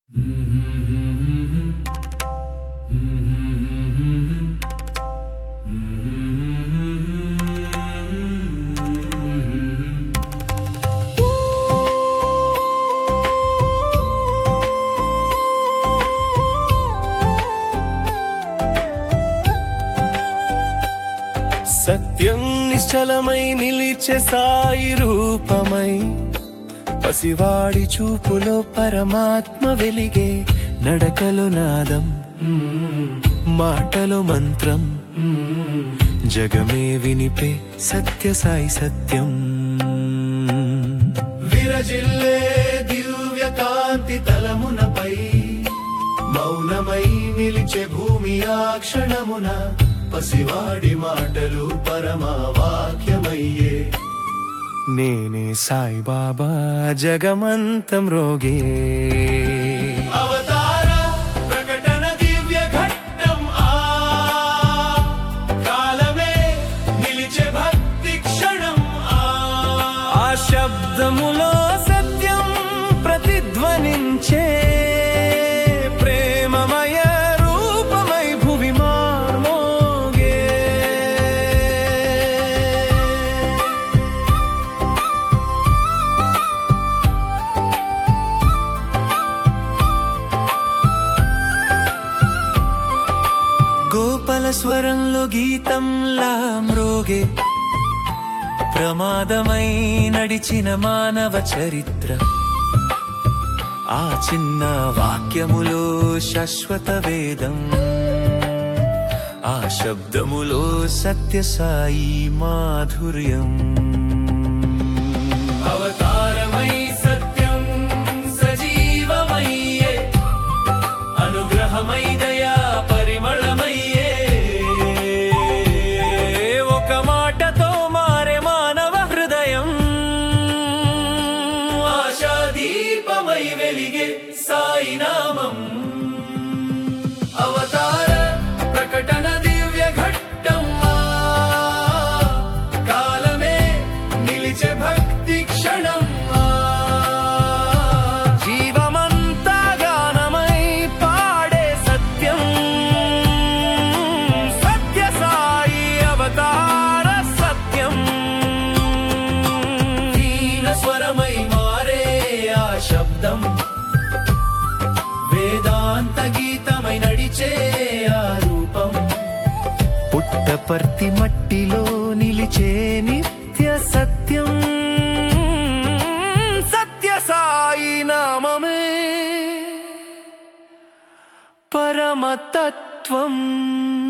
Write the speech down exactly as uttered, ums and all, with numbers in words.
సత్యం నిశ్చలమై నిలిచే సాయి రూపమై పసివాడి చూపులో పరమాత్మ వెలిగే నడకలో నాదం మాటలో మంత్రం జగమే వినిపే సత్య సాయి సత్యం విరజిల్లే దివ్య కాంతి తలమునపై మౌనమై నిలిచే భూమి ఆ క్షణమున పసివాడి మాటలు పరమా వాక్యమయ్యే నేనే సాయిబాబా జగమంతం రోగే అవతార ప్రకటన దివ్య ఘట్టం ఆ కాలమే నిలిచే భక్తి క్షణం ఆ శబ్దములో సత్యం ప్రతిధ్వనించే ప్రేమమయ రూపమై భువి మార్మోగే గోపాల స్వరంలో గీతంలా మ్రోగే ప్రమాదమై నడిచిన మానవ చరిత్ర ఆ చిన్న వాక్యములో శాశ్వత వేదం ఆ శబ్దములో సత్య సాయి మాధుర్యం అవతారమై సత్యం సజీవమయ్యే అనుగ్రహమై దయా పరిమళమయ్యే ఒక మాటతో మారే మానవ హృదయం ఆశాదీపమై వెలిగే సాయి నామం అవతార ప్రకటన దివ్య ఘట్టం కాలమే నిలిచే భక్తి క్షణం జీవమంతా గానమై పాడే సత్యం సత్య సాయి అవతార సత్యం దీన స్వరమై మారే ఆ శబ్దం వేదాంత గీతమై నడిచే ఆ రూపం పుట్టపర్తి మట్టిలో నిలిచే నిత్య సత్యం సత్య సాయి నామమే పరమతత్వం.